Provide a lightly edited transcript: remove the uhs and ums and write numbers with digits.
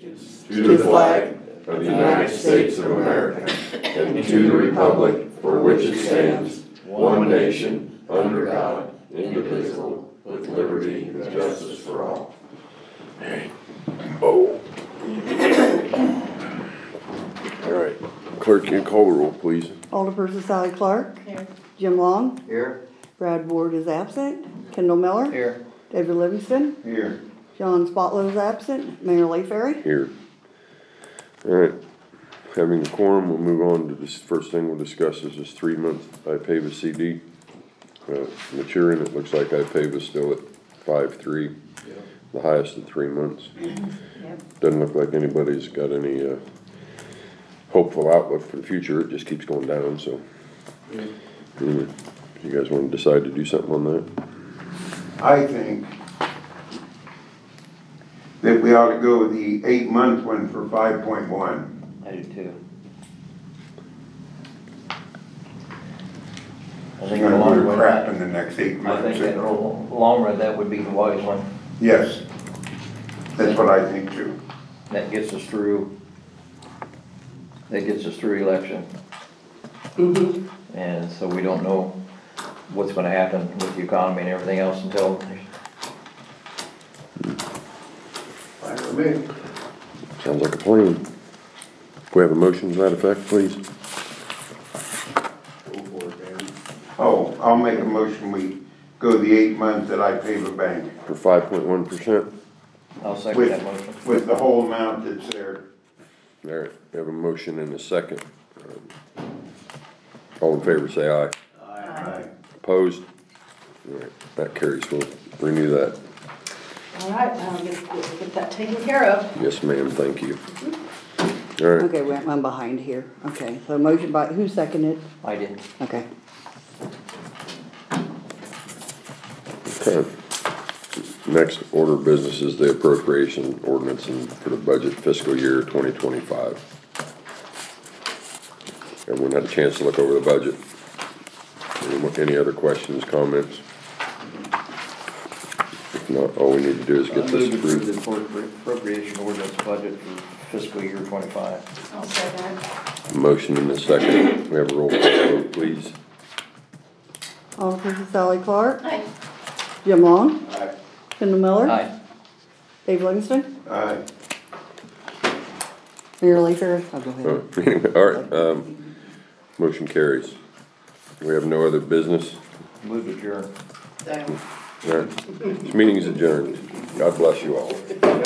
allegiance to the flag of the United States of America and to the republic for which it stands, one nation, under God, indivisible, with liberty and justice for all. Oh. All right. Clerk, can you call the roll, please? Alderperson Sally Clark. Here. Jim Long. Here. Brad Ward is absent. Kendall Miller. Here. David Livingston. Here. John Spotlow is absent. Mayor Lee Ferry. Here. All right. Having the quorum, we'll move on to this first thing we'll discuss is this 3-month IPAVA CD. Maturing, it looks like IPAVA still at 5.3, the highest in 3 months. Doesn't look like anybody's got any hopeful outlook for the future. It just keeps going down, so. You guys want to decide to do something on that? I think that we ought to go with the 8-month one for 5.1. I do too. I think We're in the gonna long do run, crap in the next 8 I months. think in the long run, that would be the wise one. Yes, that's what I think too. That gets us through election. And so we don't know what's gonna happen with the economy and everything else until, Fine with me. Sounds like a plan. If we have a motion to that effect, please. Oh, I'll make a motion, we go the 8 months that I pay the bank For 5.1%. I'll second that motion. with the whole amount that's there. All right, we have a motion and a second. All in favor, say aye. Aye. Opposed? All right, that carries. We'll renew that. All right, I'll get that taken care of. Yes, ma'am, thank you. All right, Okay, I'm behind here. Okay, so motion by, who seconded? I did. Okay. okay. Next order of business is the appropriation ordinance for the budget fiscal year 2025. Everyone had a chance to look over the budget. Any other questions, comments? If not, all we need to do is get this approved. The appropriation ordinance budget for fiscal year 25. I'll say that. Motion in a second. We have a roll call vote, please. Alderperson Sally Clark. Aye. Jim Long. Aye. Kendall Miller. Aye. Dave Livingston. Aye. Mayor Lee Ferry. I'll go ahead. All right, motion carries. We have no other business. Move to adjourn. All right, this meeting is adjourned. God bless you all.